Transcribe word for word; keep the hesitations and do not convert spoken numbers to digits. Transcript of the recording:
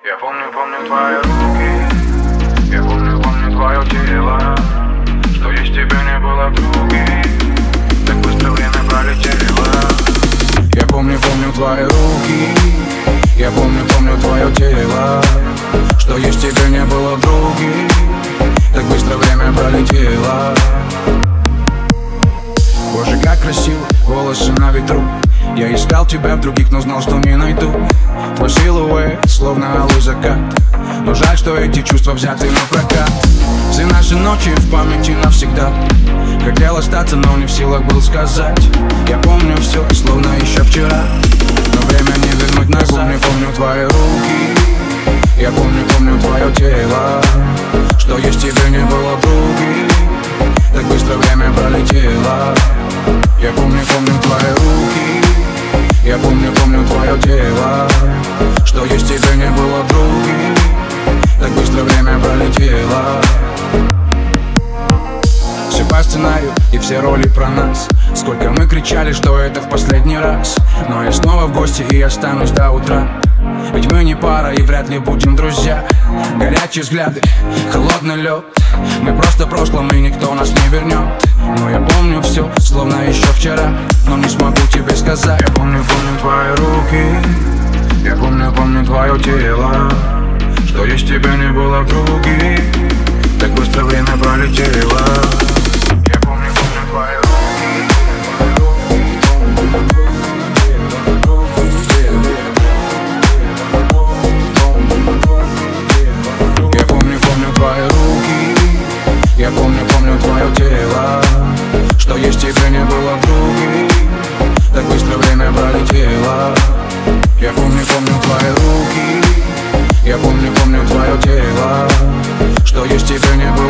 Я помню, помню твои руки, я помню, помню твое тело, что есть тебя не было в круге, так быстро время пролетело. Я помню, помню твои руки, я помню, помню твое тело, что есть тебя не было в друге, так быстро время пролетело. Боже, как красиво, волосы на ветру. Я искал тебя в других, но знал, что не найду. Твой силуэт, словно алый закат. Но жаль, что эти чувства взяты на прокат. Все наши ночи в памяти навсегда. Хотел остаться, но не в силах был сказать. Я помню все, словно еще вчера, но время не вернуть назад. Я помню, помню твои руки, я помню, помню твое тело, что есть тебя не было в друге, так быстро время пролетело. Я помню, помню твои руки, я помню, помню твое тело, что есть тебя не было в друге, так быстро время пролетело. Все по сценарию и все роли про нас. Сколько мы кричали, что это в последний раз, но я снова в гости и останусь до утра. Ведь мы не пара и вряд ли будем друзья. Горячие взгляды, холодный лед. Мы просто в прошлом и никто нас не вернет. Но я помню все, словно еще вчера, но не смогу тебе сказать. Я помню, помню твои руки, я помню, помню твое тело, что есть тебя не было в друге, так быстро время пролетело. Я помню, помню твои руки, я помню, помню твои руки, я помню, помню твое тело, что есть тебя не было в друге, так быстро время пролетело. Я помню, помню твои руки, я помню, помню твое тело, что есть тебя не было